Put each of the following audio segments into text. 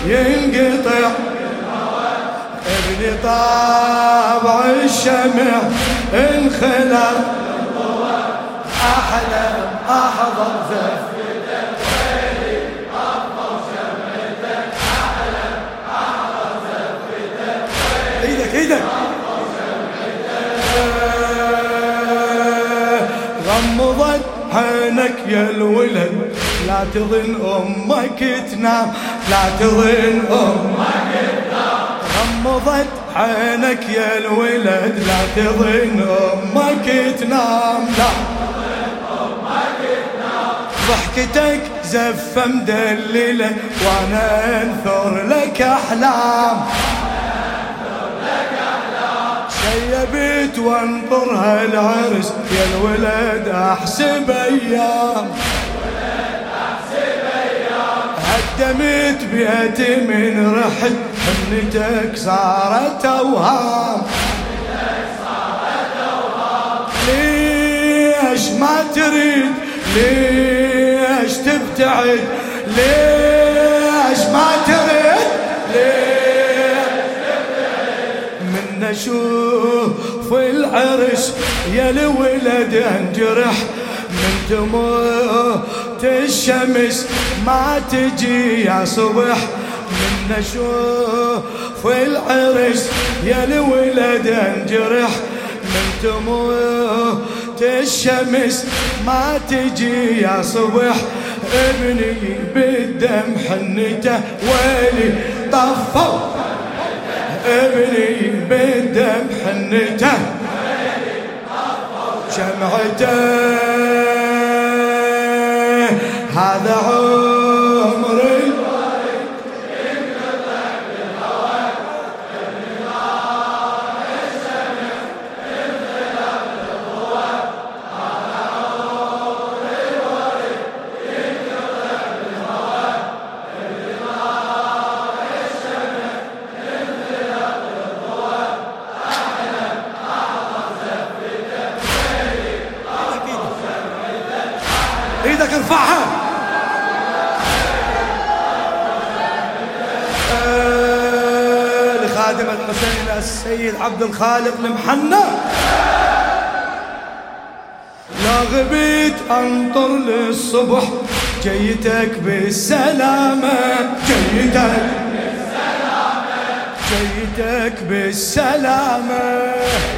ينقطع ابني طابع الشمع انخلق أحلم أحضر زفته ويلي أطفى شمعته أحلم أحضر زفته ايدك ايدك غمضت عينك يا الولد لا تظن أمك تنام لا تظن أمك تنام غمضت عينك يا الولد لا تظن أمك تنام لا تظن أمك تنام ضحكتك زفة مدللة وأنا أنثر لك أحلام شيبت وانطرها العرس يا الولد أحسب أيام هدمت بيتي من رحت حنتك صارت أوهام ليش ما تريد ليش تبتعد ليش ما تريد ليش تبتعد من نشوف العرس يا الولد انجرح من تموت الشمس ما تجي يا صبح من نشوف العرس يا الولد انجرح من تموت الشمس ما تجي يا صبح ابني بالدم حنته ويلي طفوا ابني بالدم حنته شمعته هذا عمري ينقطع بالهوى النظام الشمس انطلق للضوى هذا عمري ينقطع بالهوى النظام الشمس انطلق للضوى أحلم أحضر زفته ويلي أطفى شمعته ايدك ارفعها لخادم الحسين السيد عبد الخالق المحنى لا غبيت انطر للصبح جيتك بالسلامة جيتك بالسلامة جيتك بالسلامة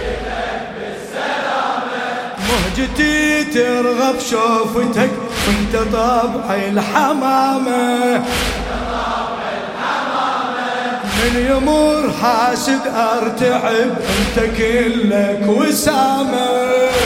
مهجتي ترغب شوفتك وانت طبع الحمامة من يمر حاسد ارتعب انت كلك وسامة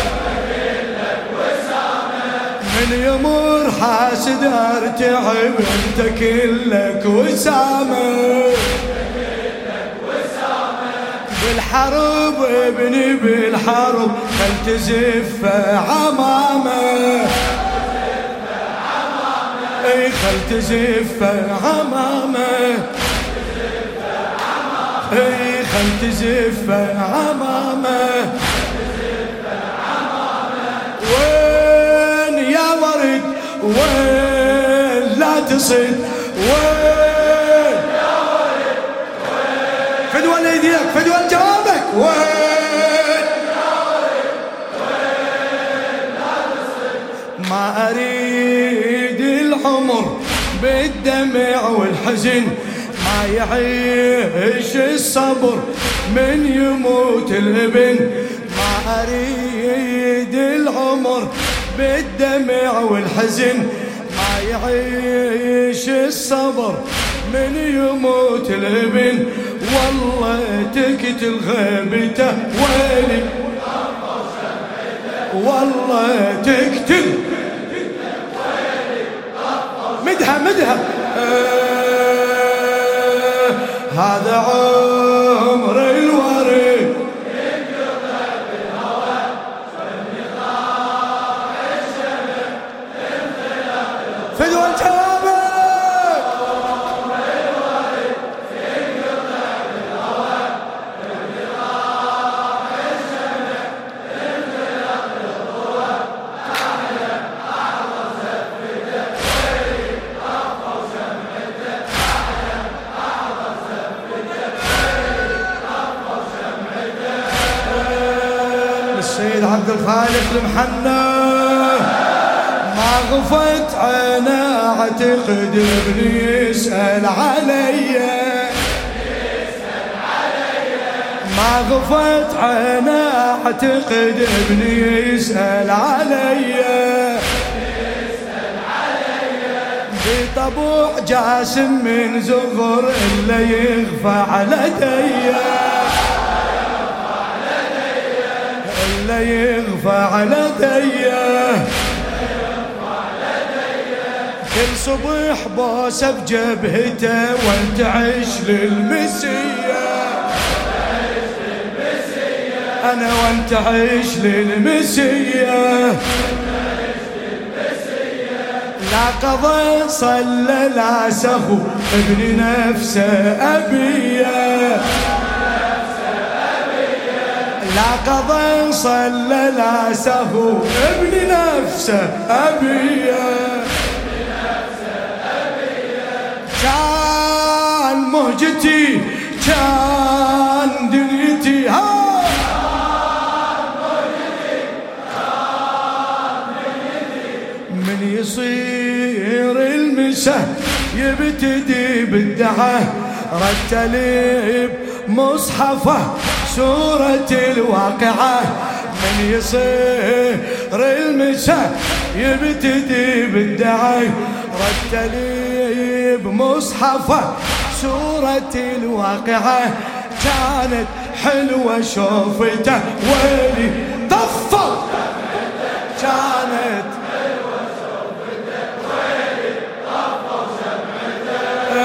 من يمر حاسد ارتعب انت كلك وسامة بالحرب ابني بالحرب خل تزف عمامه اي خل تزف عمامه اي خل تزف عمامه وين يا ورد وين لا تصد وين يا ورد وين فدوى ايديك فدوى جوابك وين يا ورد وين لا تصد ما اريد العمر بالدمع والحزن ما يعيش الصبر من يموت الابن ما أريد العمر بالدمع والحزن ما يعيش الصبر من يموت الابن والله تقتل غيبته ويلي والله تقتل مدها مدها هذا عمر الورد ينقطع بالهوى والنظام الشمس انطلق فدوى الجوابك عمر الورد ينقطع بالهوى والنظام الشمس انطلق للضوى أحلم أحضر زفته ويلي أطفى شمعته أحلم عبد الخالق المحنى ما غفت عينه اعتقد ابني يسأل علي ما غفت عينه اعتقد ابني يسأل علي بطبوع جاسم من زغر إلا يغفى على ديه إلا يغفى على ديه كل صبح بوسه بجبهته وانتعش للمسيه أنا وانتعش للمسيه لا قضى صلى لا سهو ابن نفسه أبيه لا قضى صلى لا سهو ابن نفسه أبيه كان مهجتي كان دنيتي من يصير المساء يبتدي بالدعاء رتلي بمصحفه سورة الواقعة من يصير المساء يبتدي بالدعاء رتلي بمصحفه سورة الواقعة كانت حلوة شوفته ويلي طفل كانت حلوة شوفته ويلي طفل شمعته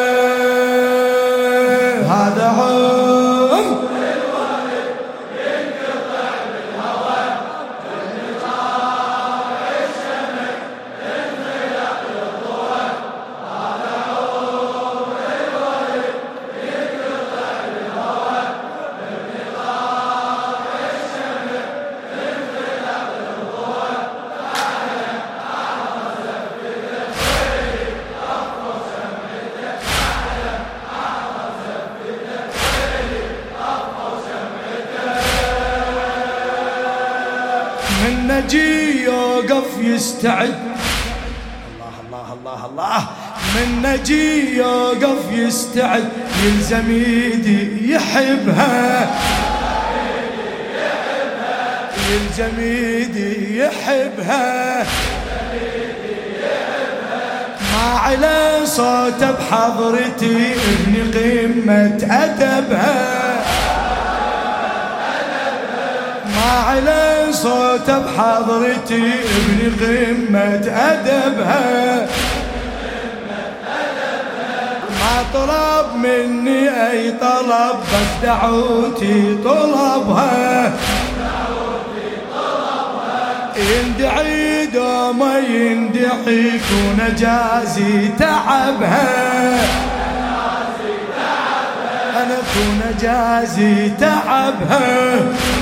هذا عم الوالد ينقطع بالهوى انقطاع الشمع انخلع للضوء هذا عم الوالد ينقطع بالهوى انقطاع الشمع انخلع للضوء تعالى احفظ زفته ويلي طفل شمعته تعالى احفظ زفته ويلي طفل شمعته من نجي يوقف يستعد الله الله الله من نجي يوقف يستعد يلزم يدي يحبها يلزم يدي يحبها ما على صوته بحضرتي ابن قمة أدبها ما على صوته بحضرتي ابن قمة أدبها ما طلب مني أي طلب بس دعوتي طلبها يندعي دوما يندعي كون جازي تعبها أنا كون جازي تعبها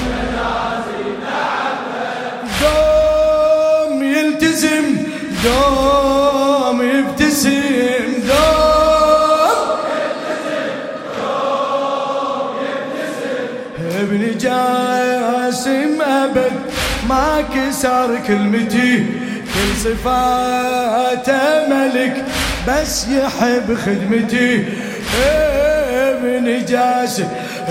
دوم يلتزم دوم يبتسم دوم ابن جاسم أبد ما كسر كلمتي كل صفاته ملك بس يحب خدمتي ابن جاسم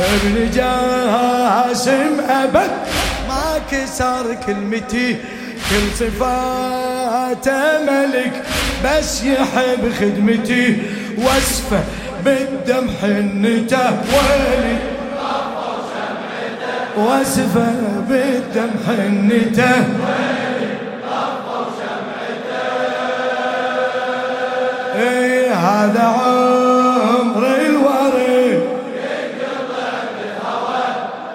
أبد ما كسر كلمتي كل صفاته ملك بس يحب خدمتي وصفه بالدم حنته ويلي وصفه بالدم حنته ايه هذا عمر الورد ينقطع بالهوى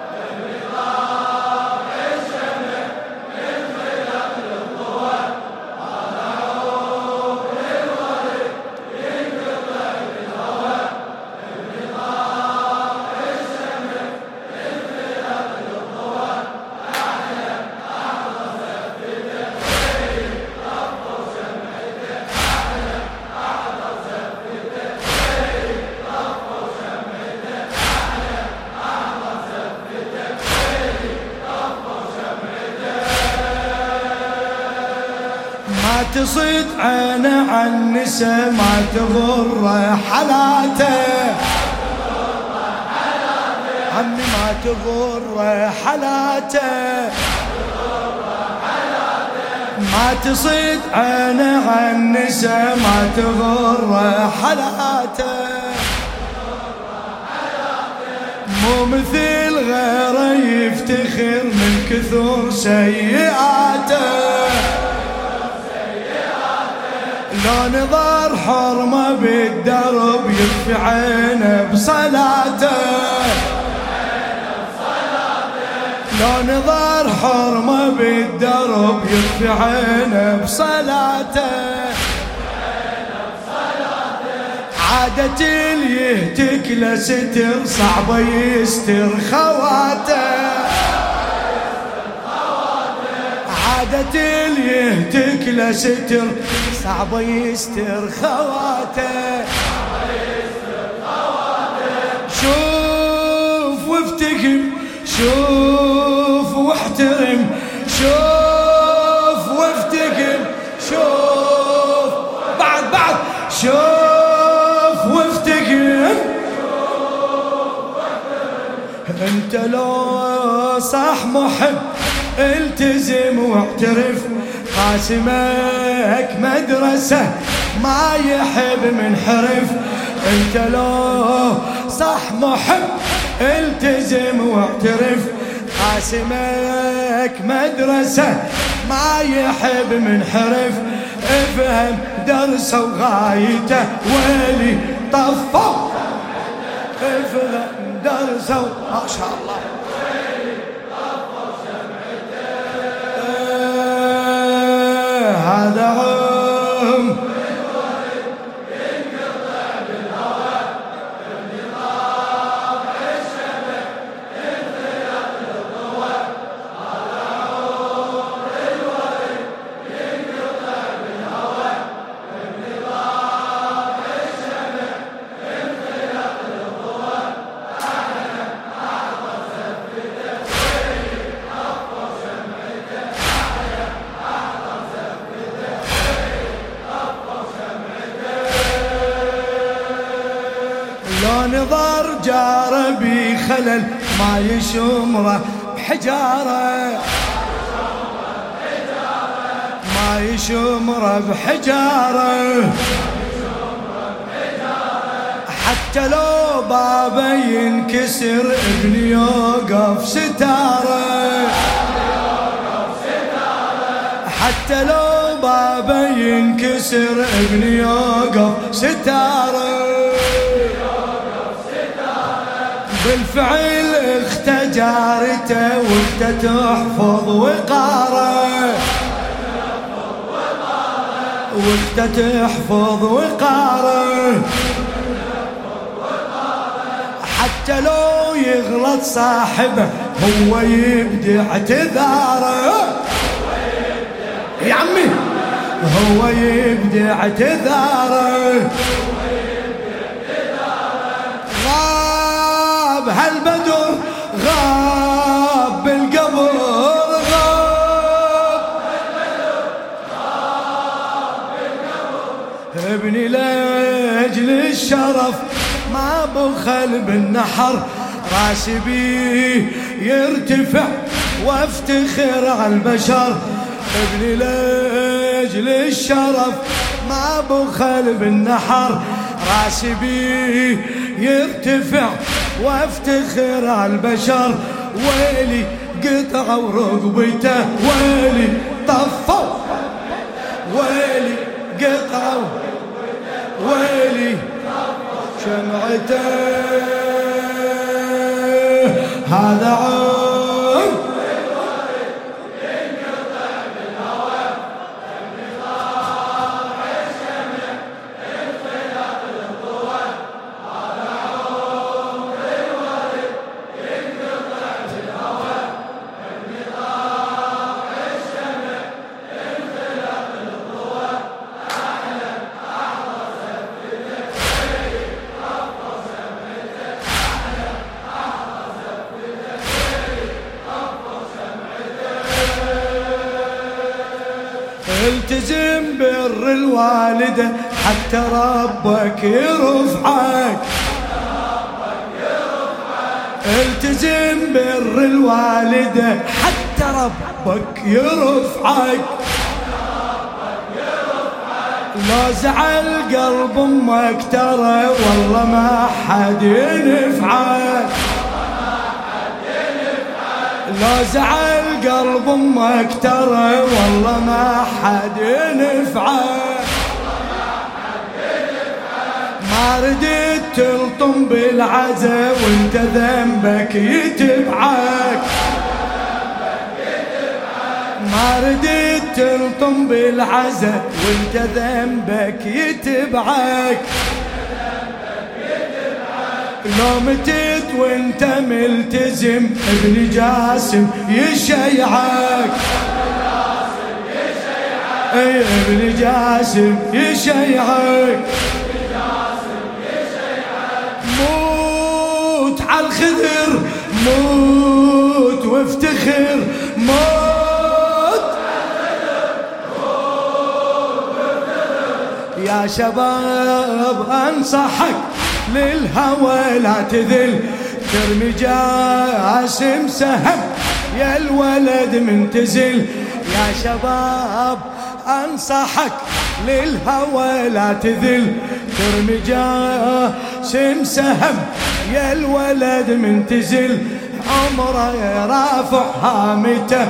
انقطاع الشمع انخلع للضوء هذا عمر الورد ينقطع بالهوى انقطاع الشمع انخلع للضوء تعالى احفظ زفته ويلي طفل شمعته تعالى احفظ زفته تصيد عينه عن النساء ما تغر حلاته عمي ما تغر حلاته ما تصيد عينه عن النساء ما تغر حلاته مو مثل غيره يفتخر من كثر سيئاته لو نظر حرمه بالدرب يطفي عينه بصلاته لو نظر حرمه بالدرب يطفي عينه بصلاته عادة اللي يهتك لستر صعبة يستر خواته عادة اللي يهتك لستر صعبة يستر خواته شوف وافتكر شوف واحترم شوف وافتكر شوف بعد شوف وافتكر انت لو صح محب التزم واعترف قاسمك مدرسة ما يحب منحرف انت لو صح محب التزم واعترف قاسمك مدرسة ما يحب منحرف افهم درسه وغايته ويلي طفى افهم درسه ما شاء الله هذا عم نظر جاره بخلل ما يشمره بحجاره ما يشمره بحجاره حتى لو بابه ينكسر ابني يوقف ستاره حتى لو بابه ينكسر ابني يوقف ستاره بالفعل اخته جارته واخته تحفظ وقاره واخته تحفظ وقاره حتى لو يغلط صاحبه هو يبدي اعتذاره يا عمي هو يبدي اعتذاره هالبدر غاب بالقبر غاب ابني لاجل الشرف ما بخل بالنحر راسي بيه يرتفع وافتخر على البشر ابني لاجل الشرف ما بخل بالنحر راسي بيه يرتفع وافتخر على البشر ويلي قطع ورقبته ويلي طفوا ويلي قطع ويلي شمعته هذا عم التزم بر الوالدة حتى ربك يرفعك. التزم بر الوالدة حتى ربك يرفعك. لو زعل قلب امك ترى والله ما حد ينفعك. لو زعل قلب امك ترى والله ما حد ينفعك. ما ردت تلطم بالعزا وانت ذنبك يتبعك. ما ردت تلطم بالعزا وانت ذنبك يتبعك. لو متت وانت ملتزم ابن جاسم يشيعك. اي ابن جاسم يشيعك. موت على الخذر موت وافتخر موت. يا شباب انصحك للهوى لا تذل. ترمي جاسم سهم يا الولد منتزل. يا شباب انصحك للهوى لا تذل. ترمي جاسم سهم يا الولد منتزل. عمره رافع هامته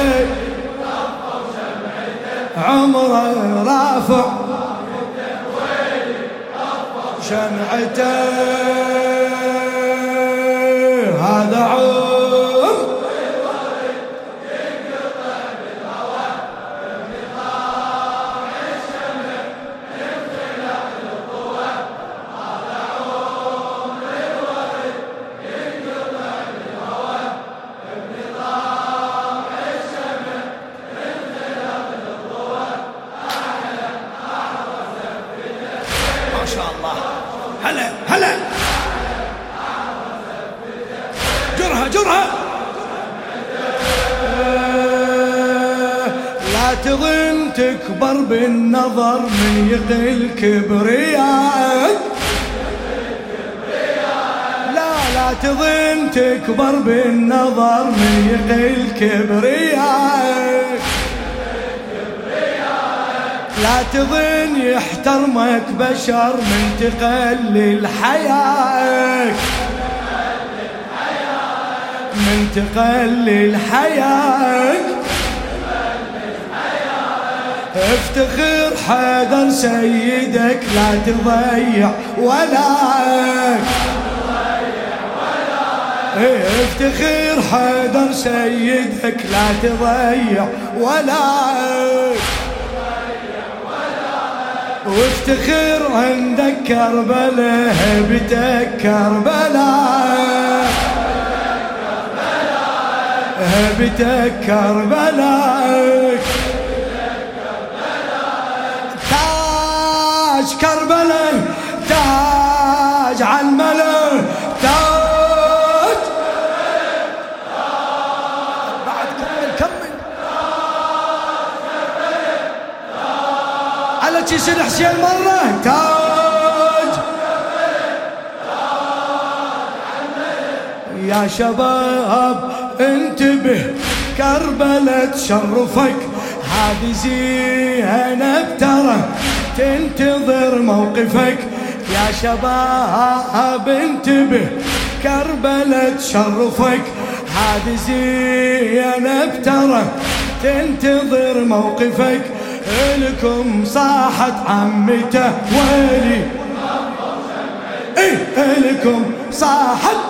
عمره رافع شمعته. هذا عمر ما شاء الله. هلا هلا جرها جرها. لا تظن تكبر بالنظر من يقل كبرياك. لا تظن تكبر بالنظر من يقل كبرياك. لا تظن يحترمك بشر من تقلل حياك. من تقلل حياك. افتخر حيدر سيدك لا تضيع ولاك. افتخر حيدر سيدك لا تضيع ولاك. وافتخر عندك كربلاء هبتك كربلاء. هبتك كربلاء. تاج كربلاء تاج عالملا تاج. بعد كمل على جسر حسين مرة. تاج يا شباب انتبه كربلاء تشرفك. هذه زينب ترى تنتظر موقفك. يا شباب انتبه كربلاء تشرفك. هذه زينب ترى تنتظر موقفك. إلكم صاحت عمته ويلي. إلكم صاحت